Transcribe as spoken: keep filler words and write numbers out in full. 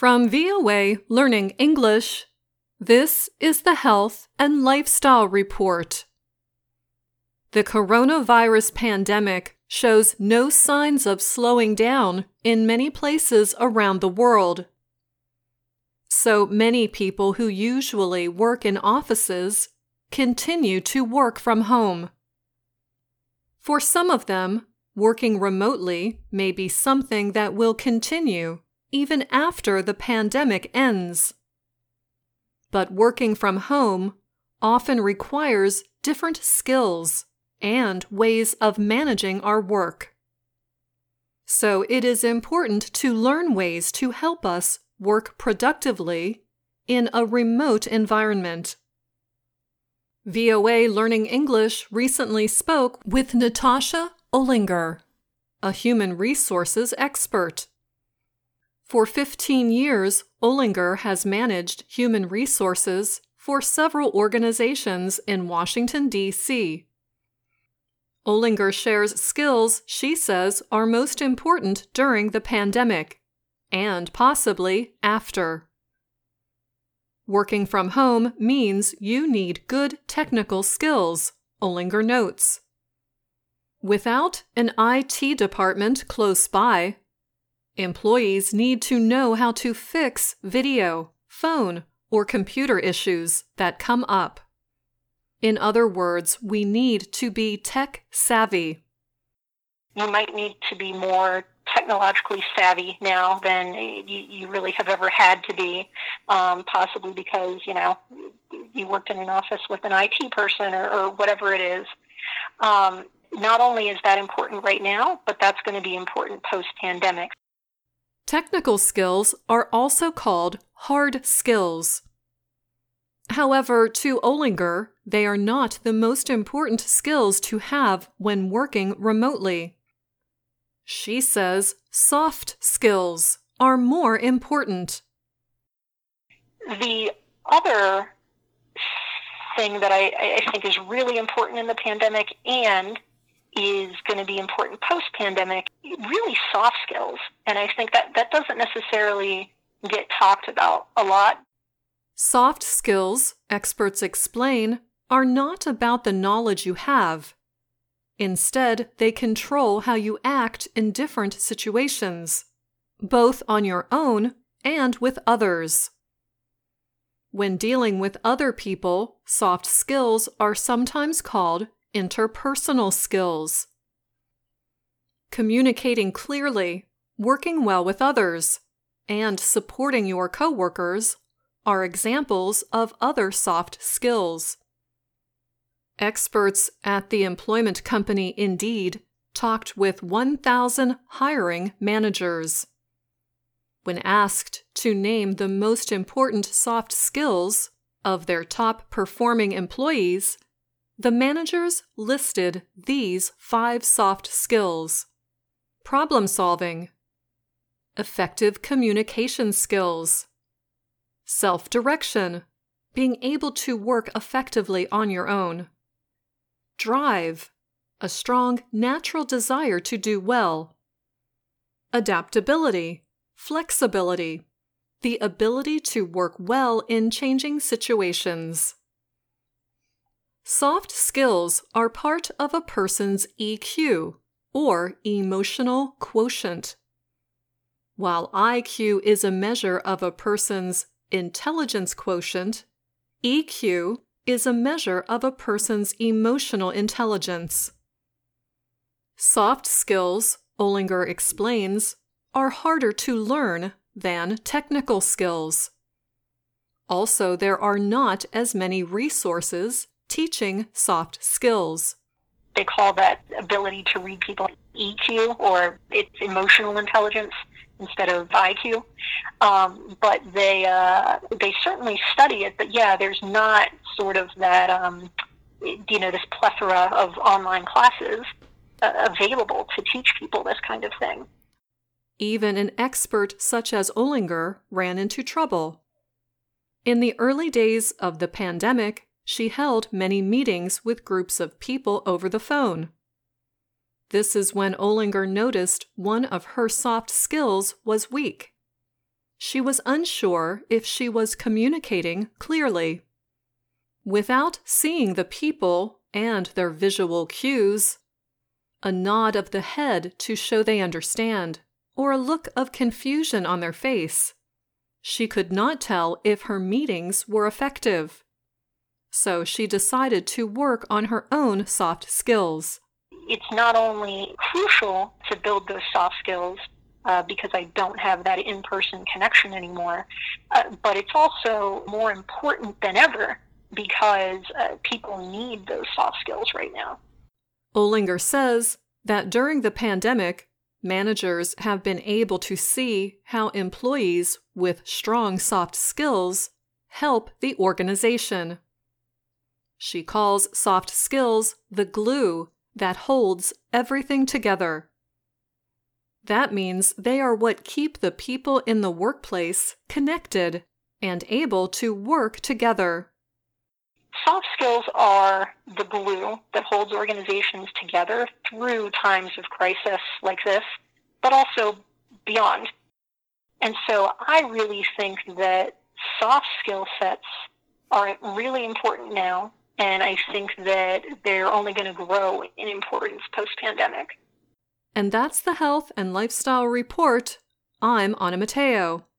From V O A Learning English, this is the Health and Lifestyle Report. The coronavirus pandemic shows no signs of slowing down in many places around the world. So many people who usually work in offices continue to work from home. For some of them, working remotely may be something that will continue even after the pandemic ends. But working from home often requires different skills and ways of managing our work. So it is important to learn ways to help us work productively in a remote environment. V O A Learning English recently spoke with Natasha Ollinger, a human resources expert. For fifteen years, Ollinger has managed human resources for several organizations in Washington, D C Ollinger shares skills she says are most important during the pandemic, and possibly after. Working from home means you need good technical skills, Ollinger notes. Without an I T department close by, employees need to know how to fix video, phone, or computer issues that come up. In other words, we need to be tech savvy. You might need to be more technologically savvy now than you, you really have ever had to be, um, possibly because, you know, you worked in an office with an I T person or, or whatever it is. Um, not only is that important right now, but that's going to be important post-pandemic. Technical skills are also called hard skills. However, to Ollinger, they are not the most important skills to have when working remotely. She says soft skills are more important. The other thing that I, I think is really important in the pandemic and is going to be important post-pandemic, really soft skills. And I think that that doesn't necessarily get talked about a lot. Soft skills, experts explain, are not about the knowledge you have. Instead, they control how you act in different situations, both on your own and with others. When dealing with other people, soft skills are sometimes called interpersonal skills. Communicating clearly, working well with others, and supporting your coworkers are examples of other soft skills. Experts at the employment company Indeed talked with one thousand hiring managers. When asked to name the most important soft skills of their top performing employees, the managers listed these five soft skills: problem solving, effective communication skills, self-direction, being able to work effectively on your own, drive, a strong natural desire to do well, adaptability, flexibility, the ability to work well in changing situations. Soft skills are part of a person's E Q, or emotional quotient. While I Q is a measure of a person's intelligence quotient, E Q is a measure of a person's emotional intelligence. Soft skills, Ollinger explains, are harder to learn than technical skills. Also, there are not as many resources teaching soft skills. They call that ability to read people E Q, or it's emotional intelligence instead of I Q. Um, but they uh, they certainly study it. But yeah, there's not sort of that, um, you know, this plethora of online classes uh, available to teach people this kind of thing. Even an expert such as Ollinger ran into trouble. In the early days of the pandemic, she held many meetings with groups of people over the phone. This is when Ollinger noticed one of her soft skills was weak. she was unsure if she was communicating clearly. Without seeing the people and their visual cues, a nod of the head to show they understand, or a look of confusion on their face, she could not tell if her meetings were effective. So she decided to work on her own soft skills. It's not only crucial to build those soft skills uh, because I don't have that in-person connection anymore, uh, but it's also more important than ever because uh, people need those soft skills right now. Olinger says that during the pandemic, managers have been able to see how employees with strong soft skills help the organization. She calls soft skills the glue that holds everything together. That means they are what keep the people in the workplace connected and able to work together. Soft skills are the glue that holds organizations together through times of crisis like this, but also beyond. And so I really think that soft skill sets are really important now, and I think that they're only going to grow in importance post-pandemic. And that's the Health and Lifestyle Report. I'm Anna Matteo.